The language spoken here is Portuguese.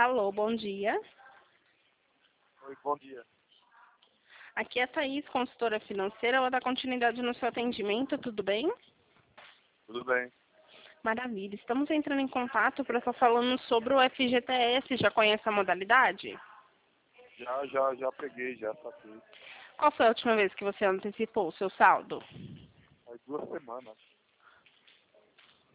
Alô, bom dia. Oi, bom dia. Aqui é a Thaís, consultora financeira. Ela dá continuidade no seu atendimento, tudo bem? Tudo bem? Maravilha. Estamos entrando em contato para estar falando sobre o FGTS. Já conhece a modalidade? Já peguei, já saquei. Qual foi a última vez que você antecipou o seu saldo? Faz 2 semanas.